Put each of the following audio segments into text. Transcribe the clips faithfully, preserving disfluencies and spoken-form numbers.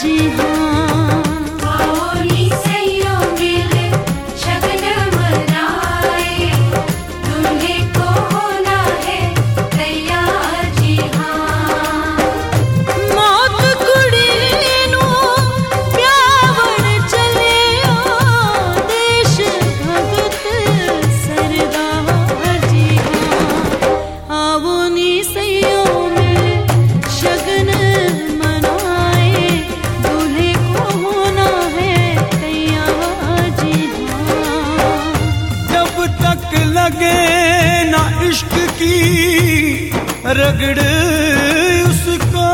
जी हाँ। आओ नी सैयों मिले शगन मनाए, दूल्हे को होना है तैयार जी हाँ। मौत कुड़ी नू प्यावर चले देश भगत सरदार जी हाँ। आओ नी सैयों में शगन मनाए, दूल्हे को होना है तैयार जी हाँ। जब तक लगे ना इश्क की रगड़ उसको,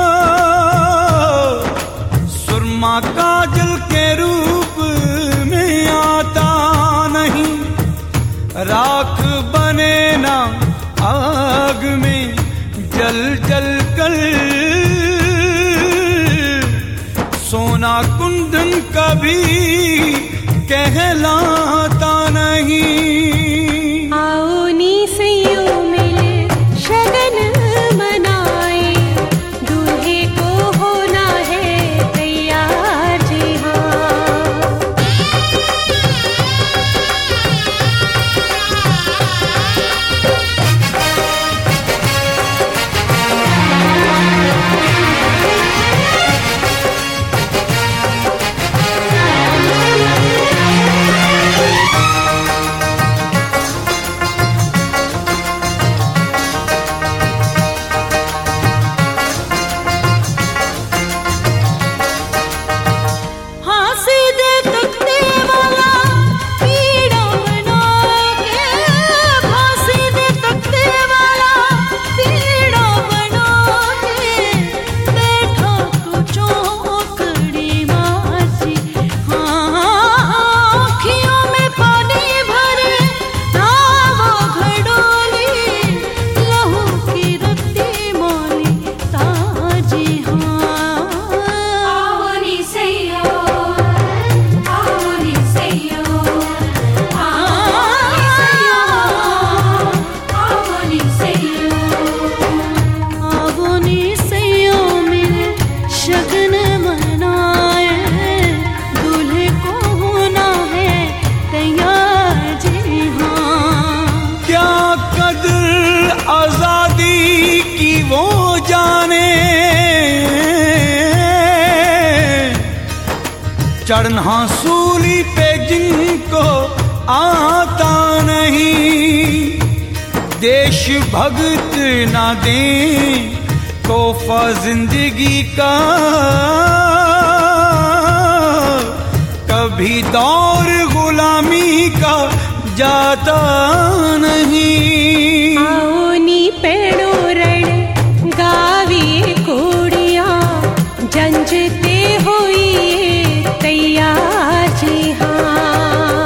सुरमा काजल के रूप में आता नहीं, राख बने ना आग में जल जल कर, सोना कुंदन कभी कहलाता नहीं। आओ नी सैयों मिले शगन मनाए, दूल्हे को होना है तैयार जी हाँ। फांसी दे तख्ते वाला पीड़ा बना के, फांसी दे तख्ते वाला पीड़ा बना के, बैठा तू चौकड़ी माची हाँ। आँखियों में पानी भरे ना वो घड़ोली, लहू की रत्ती मोली ताजी हाँ। आओ नी सैयों, आओ नी सैयों, आओ नी सैयों, आओ नी सैयों। आओ नी सैयों मिले शगन मनाए, दूल्हे को होना है तैयार जी हाँ। क्या कदर आजादी की वो जाने, चढ़ना सूली पे जिनको आता नहीं, देश भगत ना दें तोहफा जिंदगी का, कभी दौर गुलामी का जाता नहीं। आओ नी पेड़ो रण गावी कोड़ियाँ, जंजते हुई तैयार जी हाँ।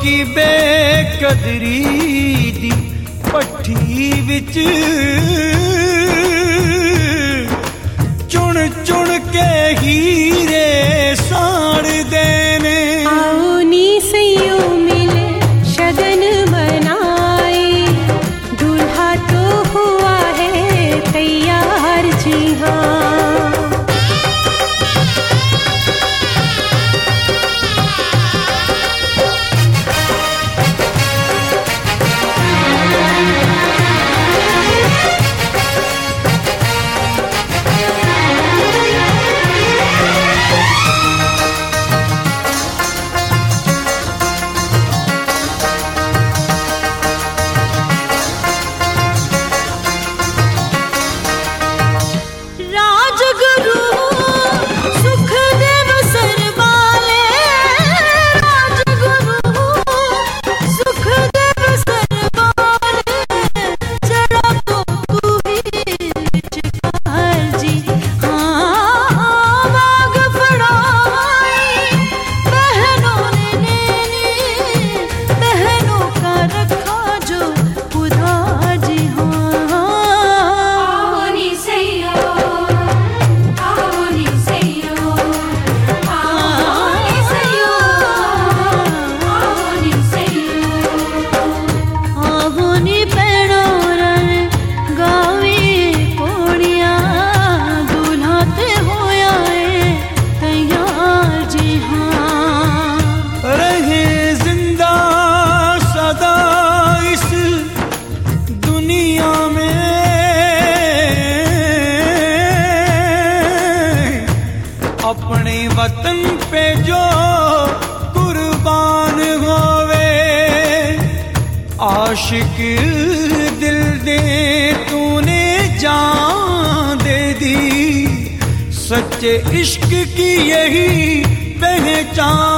की बेकदरी दी पट्ठी विच चुन चुन के हीरे साड़ देने। आओ नी सैयो मिले शगन मनाए, दूल्हा तो हुआ है तैयार जी हाँ। अपने वतन पे जो कुर्बान होवे, आशिक दिल दे तूने जान दे दी, सच्चे इश्क की यही पहचान